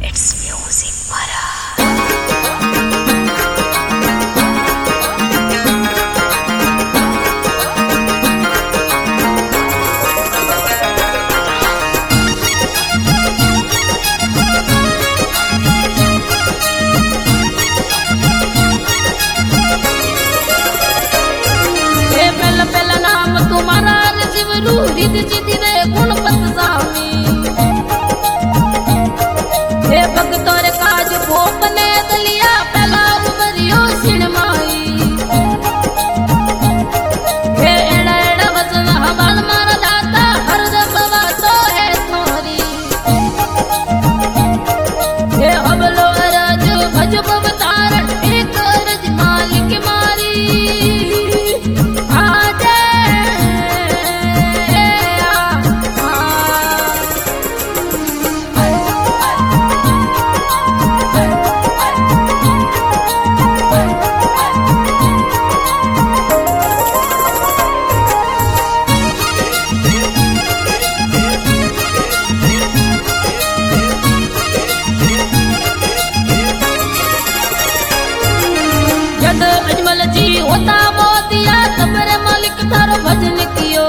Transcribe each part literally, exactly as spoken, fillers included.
It's music para. Rhythm चिति रे गुणपत स्वामी हे भक्तों रे काज भोप ने दलिया पहला उमरियो सिणमाई हे एड़ा एड़ा वचन हवाल मारा दाता हर दबवा तो है थोरी हे हबलो अरज भज भव तारण एक अरज मालिक मारी अजमल जी होता मोतिया तबरे मालिक थारो भजन कियो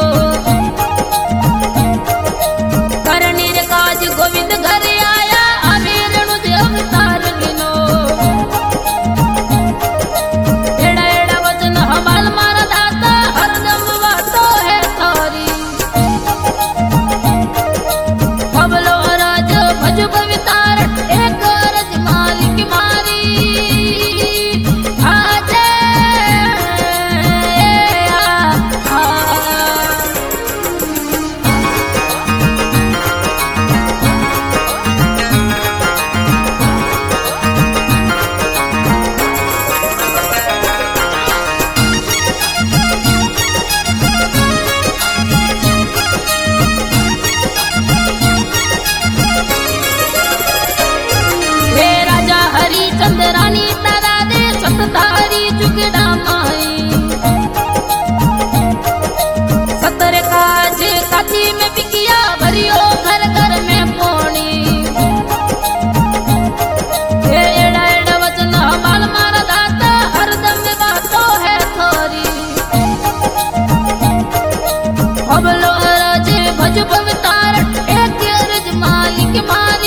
करनी रे काज गोविंद घर आया आवे रेणु दे अवतार लिनो एड़ा एड़ा वचन हमाल मारा दाता हर दम वातो है थारी हबलो राज भज पवितार एक रज मालिक मारी चंद्रानी तारा दे सतधारी जुगड़ा माई सतर काज काती में बिकिया भरियो घर घर में पोनी हे एड़ा एड़ा वचन हमाल मारा दाता हर दम बातो है थोरी हबलो राजे भज पवितार एक अरज मालिक मारी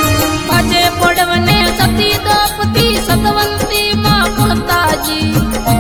सतवंती माँ कुलता जी